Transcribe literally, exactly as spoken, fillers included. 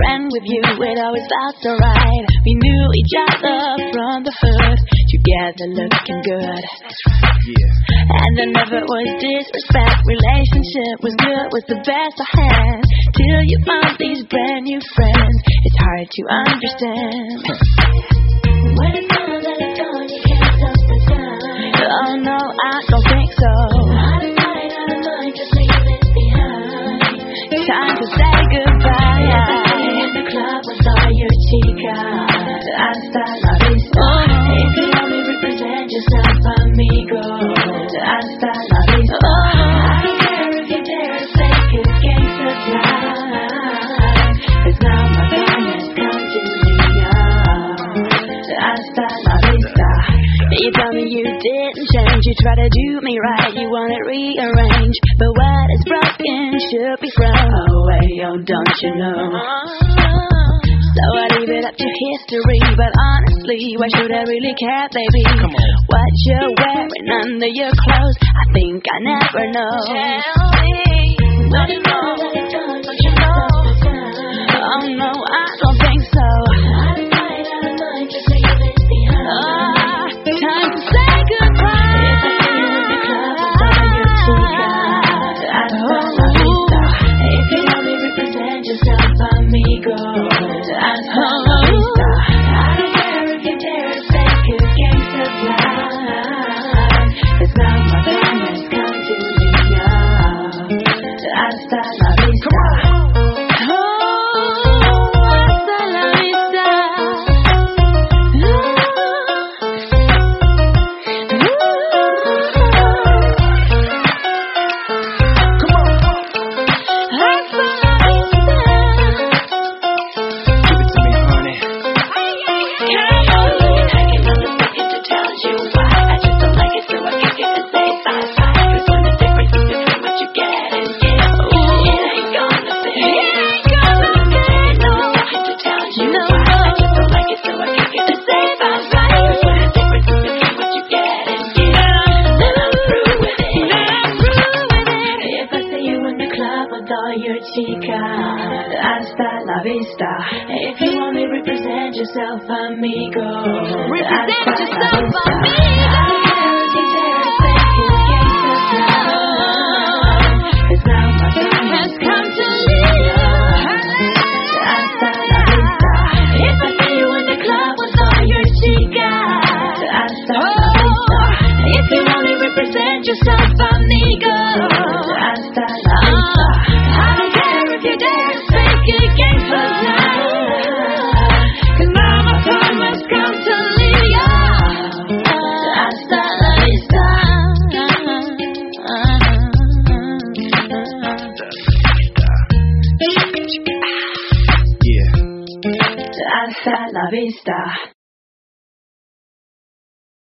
friend with you, it always felt so right. We knew each other from the hood, together looking good. Yeah. And there never was disrespect, relationship was good, was the best I had. Till you found these brand new friends, it's hard to understand. When it's all that it's gone, you can't stop the time. Oh no, I don't think so. Out of sight, out of mind, just leave it behind. Time to say goodbye. In the club with all your chicas, hasta la vista. If you only represent yourself, amigo, hasta la vista. I don't care if you dare to fake it, gangsta life. 'Cause now my time has come to Leon. Hasta la vista. You tell me you didn't change, you try to do me right, you want it rearranged. But what is broken should be thrown away, oh don't you know? So I leave it up to history, but honestly, why should I really care, baby? Come on. What you're wearing under your clothes, I think I never know. Tell me, what you know, what you know. Oh no, I don't think so. Out of sight, out of mind, just leave it behind. Time to say goodbye. If I see you in the club with all your chicas, hasta la vista. If you only represent yourself, amigo, hasta la vista. I don't care if you dare to fake it, gangsta life. 'Cause now my time has come to Leon. Hasta la vista. Chicas, hasta la vista. If you only represent yourself, amigo, Represent hasta yourself, la vista. amigo. I don't care if you dare to fake it, gangsta life. 'Cause now my time has come to Leon. Hasta la vista. If I see you in the club with all your chicas, hasta la vista. If you only represent yourself, amigo, hasta la vista. I don't care if you dare to fake it, gangsta life. 'Cause now my time has come to Leon. Hasta la vista. Yeah. Hasta la vista.